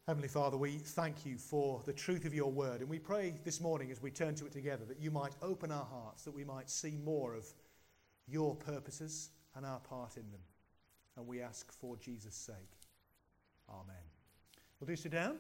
Heavenly Father, we thank you for the truth of your word, and we pray this morning as we turn to it together that you might open our hearts, that we might see more of your purposes and our part in them. And we ask for Jesus' sake. Amen. Well, do sit down.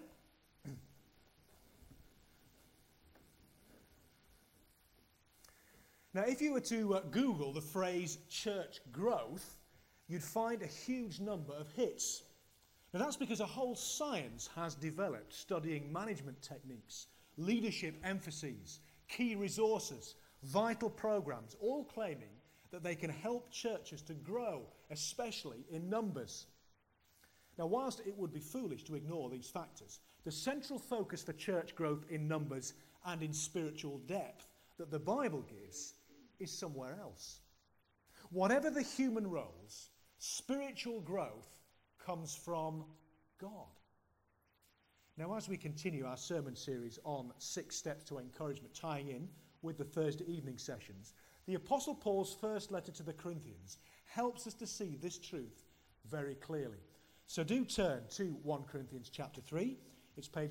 Now, if you were to Google the phrase church growth, you'd find a huge number of hits. Now, that's because a whole science has developed studying management techniques, leadership emphases, key resources, vital programs, all claiming that they can help churches to grow, especially in numbers. Now, whilst it would be foolish to ignore these factors, the central focus for church growth in numbers and in spiritual depth that the Bible gives is somewhere else. Whatever the human roles, spiritual growth comes from God. Now, as we continue our sermon series on 6 steps to encouragement, tying in with the Thursday evening sessions, the Apostle Paul's first letter to the Corinthians helps us to see this truth very clearly. So do turn to 1 Corinthians chapter 3. It's page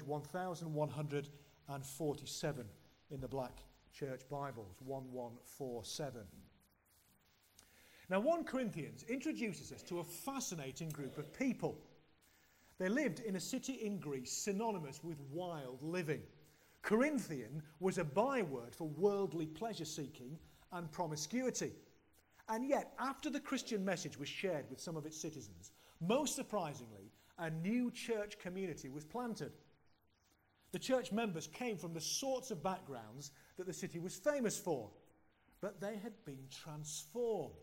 1147 in the Black Church Bibles, 1147. Now, 1 Corinthians introduces us to a fascinating group of people. They lived in a city in Greece synonymous with wild living. Corinthian was a byword for worldly pleasure-seeking and promiscuity. And yet, after the Christian message was shared with some of its citizens, most surprisingly, a new church community was planted. The church members came from the sorts of backgrounds that the city was famous for, but they had been transformed.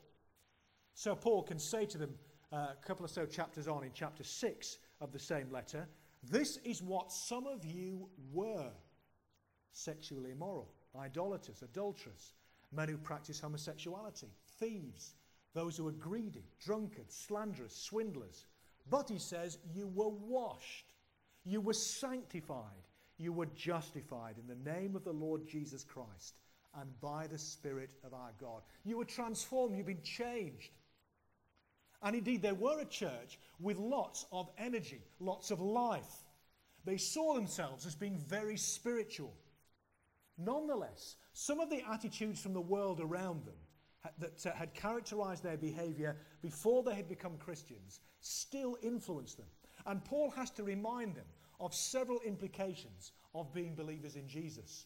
So Paul can say to them a couple or so chapters on in chapter 6 of the same letter, "This is what some of you were: sexually immoral, idolaters, adulterers, men who practice homosexuality, thieves, those who are greedy, drunkards, slanderers, swindlers. But," he says, "you were washed, you were sanctified, you were justified in the name of the Lord Jesus Christ and by the Spirit of our God." You were transformed, you've been changed. And indeed, they were a church with lots of energy, lots of life. They saw themselves as being very spiritual. Nonetheless, some of the attitudes from the world around them that had characterized their behavior before they had become Christians still influenced them. And Paul has to remind them of several implications of being believers in Jesus.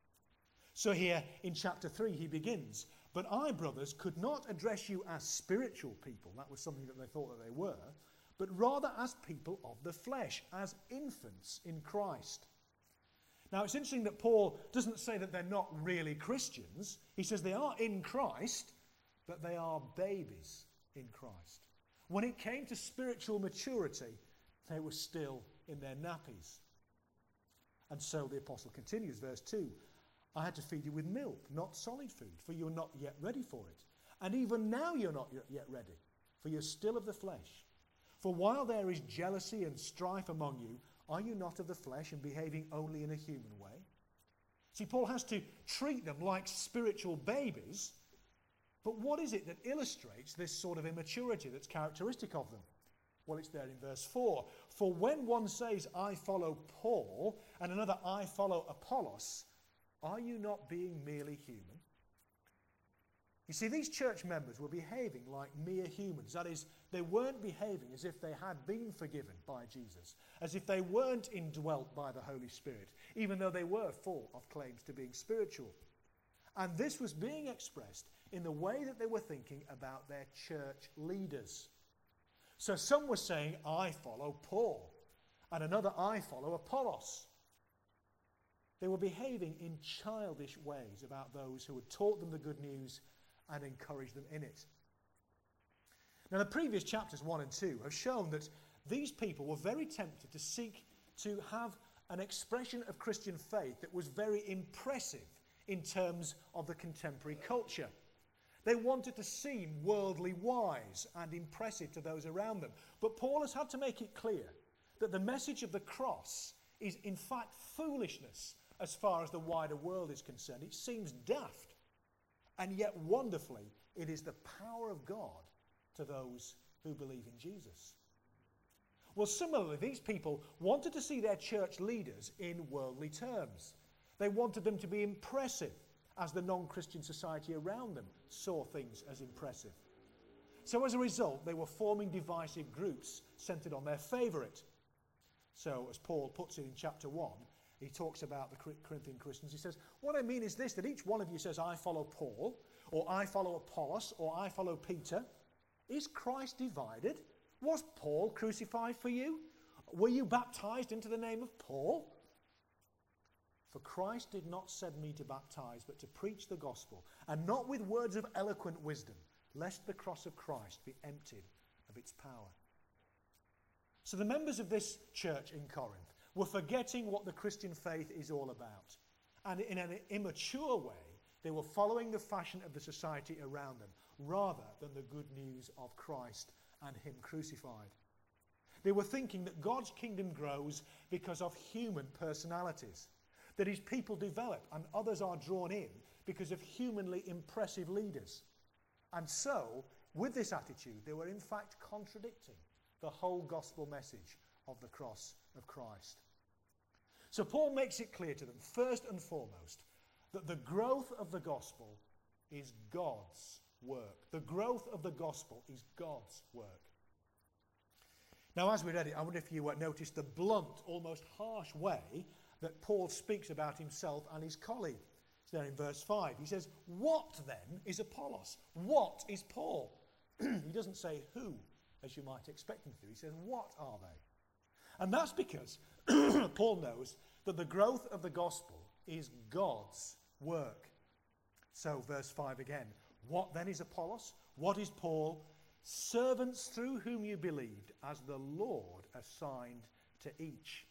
So here in chapter 3 he begins, "But I, brothers, could not address you as spiritual people," that was something that they thought that they were, "but rather as people of the flesh, as infants in Christ." Now, it's interesting that Paul doesn't say that they're not really Christians. He says they are in Christ, but they are babies in Christ. When it came to spiritual maturity, they were still in their nappies. And so the apostle continues, verse 2, "I had to feed you with milk, not solid food, for you are not yet ready for it. And even now you're not yet ready, for you're still of the flesh. For while there is jealousy and strife among you, are you not of the flesh and behaving only in a human way?" See, Paul has to treat them like spiritual babies, but what is it that illustrates this sort of immaturity that's characteristic of them? Well, it's there in verse 4. "For when one says, 'I follow Paul,' and another, 'I follow Apollos,' are you not being merely human?" You see, these church members were behaving like mere humans. That is, they weren't behaving as if they had been forgiven by Jesus, as if they weren't indwelt by the Holy Spirit, even though they were full of claims to being spiritual. And this was being expressed in the way that they were thinking about their church leaders. So some were saying, "I follow Paul," and another, "I follow Apollos." They were behaving in childish ways about those who had taught them the good news and encouraged them in it. Now, the previous chapters 1 and 2 have shown that these people were very tempted to seek to have an expression of Christian faith that was very impressive in terms of the contemporary culture. They wanted to seem worldly wise and impressive to those around them. But Paul has had to make it clear that the message of the cross is in fact foolishness as far as the wider world is concerned. It seems daft, and yet wonderfully it is the power of God to those who believe in Jesus. Well, similarly, these people wanted to see their church leaders in worldly terms. They wanted them to be impressive, as the non-Christian society around them saw things as impressive. So as a result, they were forming divisive groups centered on their favourite. So, as Paul puts it in chapter 1, he talks about the Corinthian Christians. He says, what I mean is this, that each one of you says, I follow Paul, or I follow Apollos, or I follow Peter. Is Christ divided? Was Paul crucified for you? Were you baptized into the name of Paul? For Christ did not send me to baptize, but to preach the gospel, and not with words of eloquent wisdom, lest the cross of Christ be emptied of its power. So the members of this church in Corinth were forgetting what the Christian faith is all about. And in an immature way, they were following the fashion of the society around them, rather than the good news of Christ and him crucified. They were thinking that God's kingdom grows because of human personalities, that his people develop and others are drawn in because of humanly impressive leaders. And so, with this attitude, they were in fact contradicting the whole gospel message of the cross of Christ. So Paul makes it clear to them, first and foremost, that the growth of the gospel is God's work. The growth of the gospel is God's work. Now, as we read it, I wonder if you noticed the blunt, almost harsh way that Paul speaks about himself and his colleague. It's there in verse 5. He says, what then is Apollos? What is Paul? He doesn't say who, as you might expect him to. He says, what are they? And that's because Paul knows that the growth of the gospel is God's work. So, verse 5 again. What then is Apollos? What is Paul? Servants through whom you believed, as the Lord assigned to each.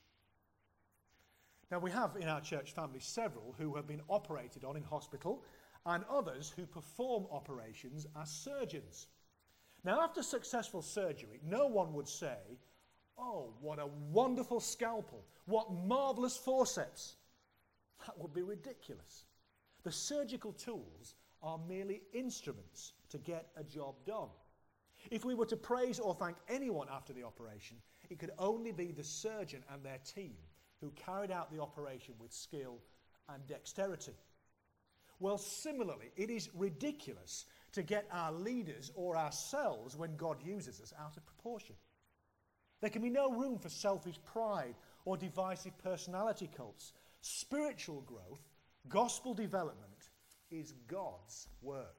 Now, we have in our church family several who have been operated on in hospital and others who perform operations as surgeons. Now, after successful surgery, no one would say, oh, what a wonderful scalpel, what marvellous forceps. That would be ridiculous. The surgical tools are merely instruments to get a job done. If we were to praise or thank anyone after the operation, it could only be the surgeon and their team who carried out the operation with skill and dexterity. Well, similarly, it is ridiculous to get our leaders or ourselves, when God uses us, out of proportion. There can be no room for selfish pride or divisive personality cults. Spiritual growth, gospel development, is God's work.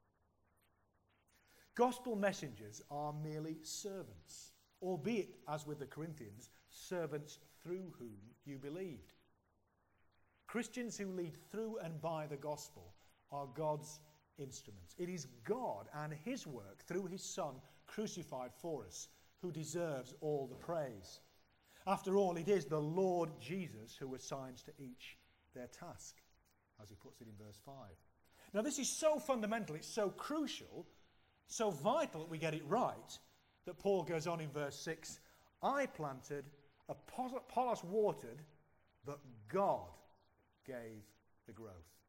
Gospel messengers are merely servants, albeit, as with the Corinthians, servants through whom you believed. Christians who lead through and by the gospel are God's instruments. It is God and his work through his Son crucified for us who deserves all the praise. After all, it is the Lord Jesus who assigns to each their task, as he puts it in verse 5. Now, this is so fundamental, it's so crucial, so vital that we get it right, that Paul goes on in verse 6, I planted, Apollos watered, but God gave the growth.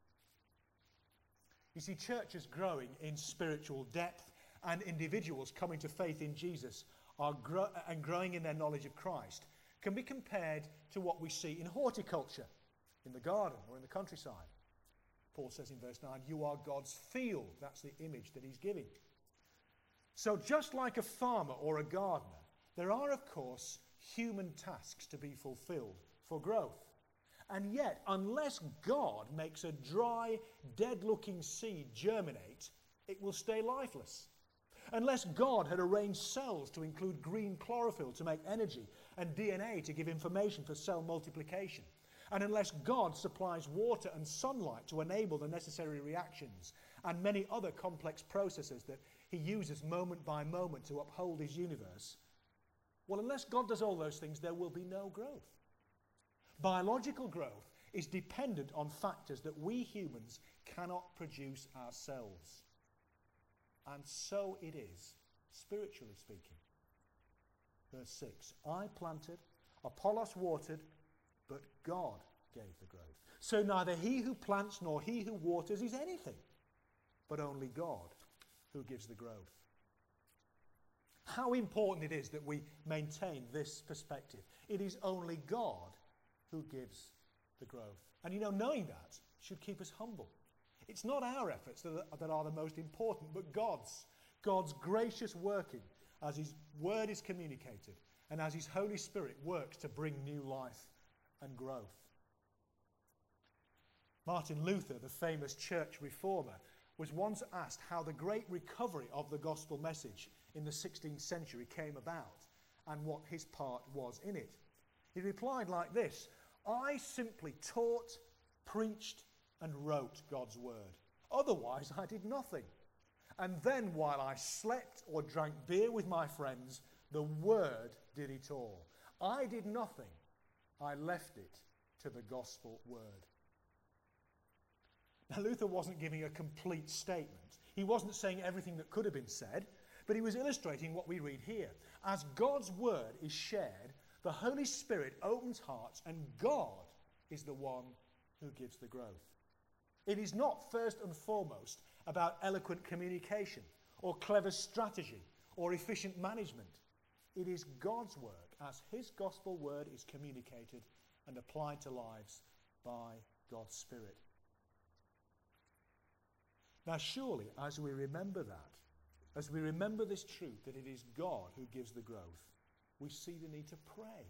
You see, churches growing in spiritual depth and individuals coming to faith in Jesus and growing in their knowledge of Christ can be compared to what we see in horticulture, in the garden or in the countryside. Paul says in verse 9, you are God's field. That's the image that he's giving. So just like a farmer or a gardener, there are, of course, human tasks to be fulfilled for growth. And yet, unless God makes a dry, dead-looking seed germinate, it will stay lifeless. Unless God had arranged cells to include green chlorophyll to make energy and DNA to give information for cell multiplication, and unless God supplies water and sunlight to enable the necessary reactions and many other complex processes that he uses moment by moment to uphold his universe, well, unless God does all those things, there will be no growth. Biological growth is dependent on factors that we humans cannot produce ourselves. And so it is, spiritually speaking. Verse 6, I planted, Apollos watered, but God gave the growth. So neither he who plants nor he who waters is anything, but only God who gives the growth. How important it is that we maintain this perspective. It is only God who gives the growth. And knowing that should keep us humble. It's not our efforts that are the most important, but God's. God's gracious working as his word is communicated and as his Holy Spirit works to bring new life and growth. Martin Luther, the famous church reformer, was once asked how the great recovery of the gospel message in the 16th century came about and what his part was in it. He replied like this: "I simply taught, preached, and wrote God's word. Otherwise, I did nothing. And then while I slept or drank beer with my friends, the word did it all. I did nothing. I left it to the gospel word." Now, Luther wasn't giving a complete statement. He wasn't saying everything that could have been said, but he was illustrating what we read here. As God's word is shared, the Holy Spirit opens hearts, and God is the one who gives the growth. It is not first and foremost about eloquent communication or clever strategy or efficient management. It is God's work as his gospel word is communicated and applied to lives by God's Spirit. Now surely, as we remember that, as we remember this truth that it is God who gives the growth, we see the need to pray.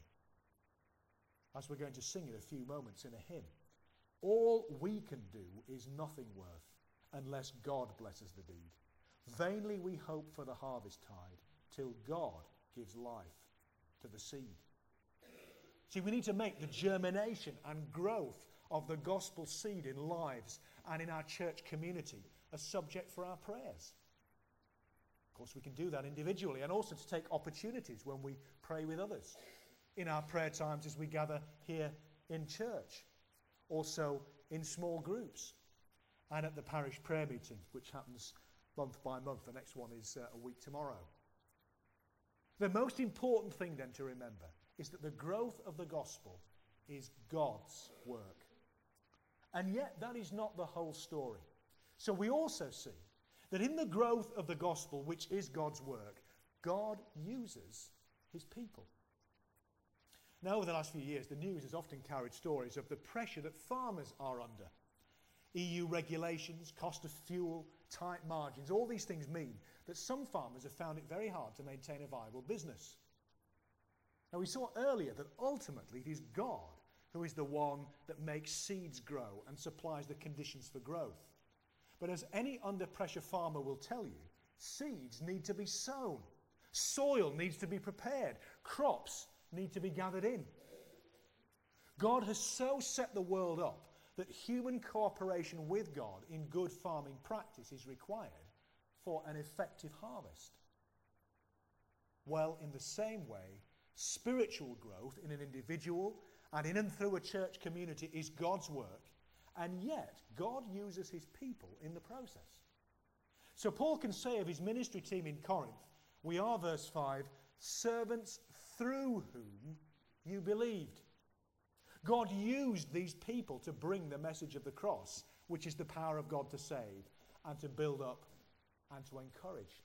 As we're going to sing in a few moments in a hymn, all we can do is nothing worth unless God blesses the deed. Vainly we hope for the harvest tide till God gives life to the seed. See, we need to make the germination and growth of the gospel seed in lives and in our church community a subject for our prayers. Of course, we can do that individually and also to take opportunities when we pray with others, in our prayer times as we gather here in church, also in small groups, and at the parish prayer meeting, which happens month by month. The next one is a week tomorrow. The most important thing then to remember is that the growth of the gospel is God's work. And yet that is not the whole story. So we also see that in the growth of the gospel, which is God's work, God uses his people. Now, over the last few years, the news has often carried stories of the pressure that farmers are under. EU regulations, cost of fuel, tight margins, all these things mean that some farmers have found it very hard to maintain a viable business. Now, we saw earlier that ultimately it is God who is the one that makes seeds grow and supplies the conditions for growth. But as any under-pressure farmer will tell you, seeds need to be sown. Soil needs to be prepared. Crops need to be gathered in. God has so set the world up that human cooperation with God in good farming practice is required for an effective harvest. Well, in the same way, spiritual growth in an individual and in and through a church community is God's work, and yet God uses his people in the process. So Paul can say of his ministry team in Corinth, we are, verse 5, servants through whom you believed. God used these people to bring the message of the cross, which is the power of God to save and to build up and to encourage.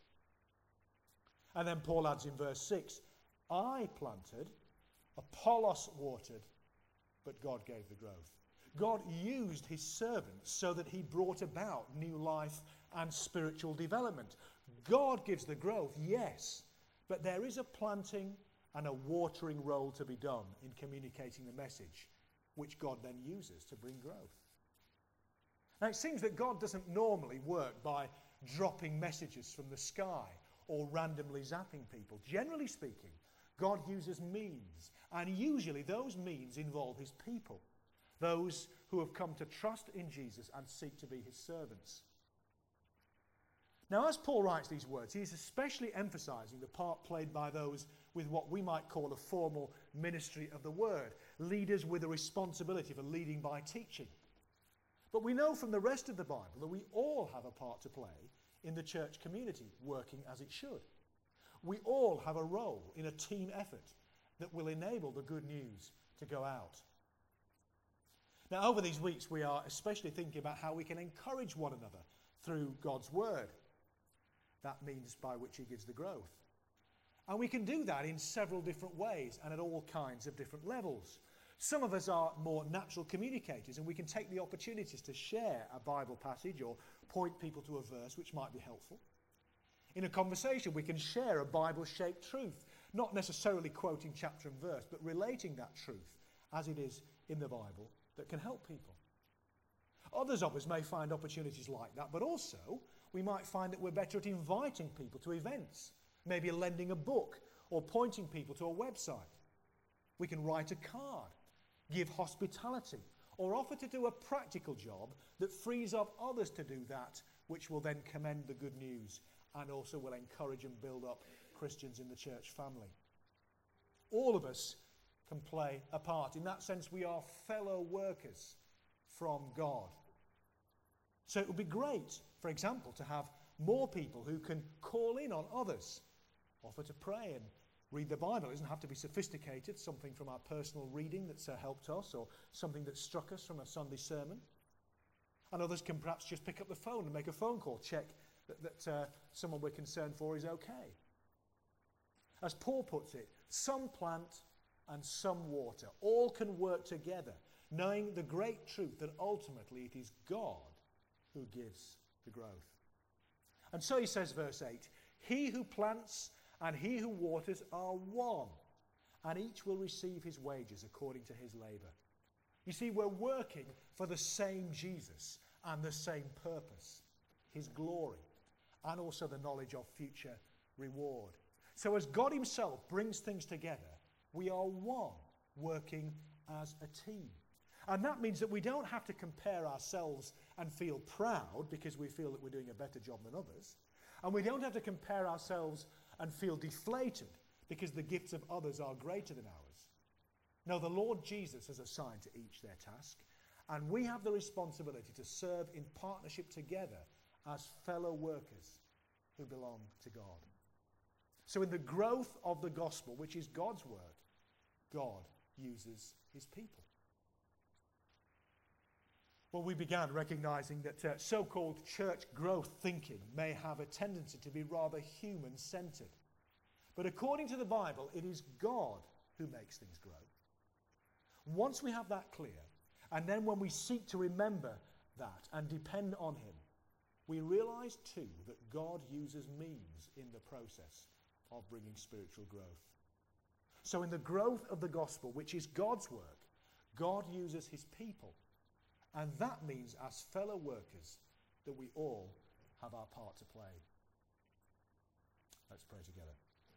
And then Paul adds in verse 6, I planted, Apollos watered, but God gave the growth. God used his servants so that he brought about new life and spiritual development. God gives the growth, yes, but there is a planting and a watering role to be done in communicating the message, which God then uses to bring growth. Now, it seems that God doesn't normally work by dropping messages from the sky or randomly zapping people. Generally speaking, God uses means, and usually those means involve his people, those who have come to trust in Jesus and seek to be his servants. Now, as Paul writes these words, he is especially emphasizing the part played by those with what we might call a formal ministry of the word, leaders with a responsibility for leading by teaching. But we know from the rest of the Bible that we all have a part to play in the church community, working as it should. We all have a role in a team effort that will enable the good news to go out. Now, over these weeks, we are especially thinking about how we can encourage one another through God's word. That means by which he gives the growth. And we can do that in several different ways and at all kinds of different levels. Some of us are more natural communicators, and we can take the opportunities to share a Bible passage or point people to a verse which might be helpful. In a conversation, we can share a Bible-shaped truth, not necessarily quoting chapter and verse, but relating that truth as it is in the Bible that can help people. Others of us may find opportunities like that, but also we might find that we're better at inviting people to events, maybe lending a book or pointing people to a website. We can write a card, give hospitality, or offer to do a practical job that frees up others to do that, which will then commend the good news and also will encourage and build up Christians in the church family. All of us can play a part. In that sense, we are fellow workers from God. So it would be great, for example, to have more people who can call in on others, offer to pray and read the Bible. It doesn't have to be sophisticated, something from our personal reading that's helped us, or something that struck us from a Sunday sermon. And others can perhaps just pick up the phone and make a phone call, check that someone we're concerned for is okay. As Paul puts it, some plant and some water, all can work together, knowing the great truth that ultimately it is God who gives the growth. And so he says, verse 8, he who plants and he who waters are one, and each will receive his wages according to his labour. You see, we're working for the same Jesus and the same purpose, his glory, and also the knowledge of future reward. So as God himself brings things together, we are one, working as a team. And that means that we don't have to compare ourselves and feel proud because we feel that we're doing a better job than others. And we don't have to compare ourselves and feel deflated because the gifts of others are greater than ours. No, the Lord Jesus has assigned to each their task, and we have the responsibility to serve in partnership together as fellow workers who belong to God. So in the growth of the gospel, which is God's word, God uses his people. Well, we began recognizing that so-called church growth thinking may have a tendency to be rather human-centered. But according to the Bible, it is God who makes things grow. Once we have that clear, and then when we seek to remember that and depend on him, we realize too that God uses means in the process of bringing spiritual growth. So in the growth of the gospel, which is God's work, God uses his people. And that means as fellow workers that we all have our part to play. Let's pray together.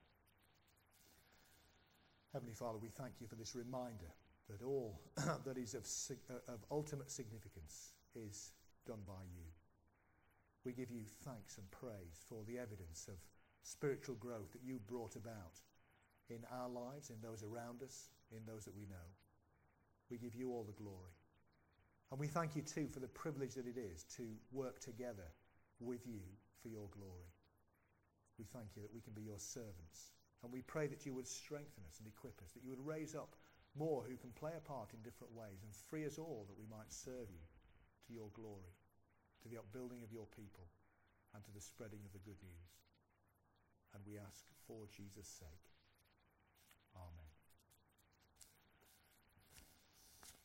Heavenly Father, we thank you for this reminder that all that is of ultimate significance is done by you. We give you thanks and praise for the evidence of spiritual growth that you brought about in our lives, in those around us, in those that we know. We give you all the glory. And we thank you too for the privilege that it is to work together with you for your glory. We thank you that we can be your servants. And we pray that you would strengthen us and equip us, that you would raise up more who can play a part in different ways and free us all that we might serve you to your glory, to the upbuilding of your people, and to the spreading of the good news. And we ask for Jesus' sake.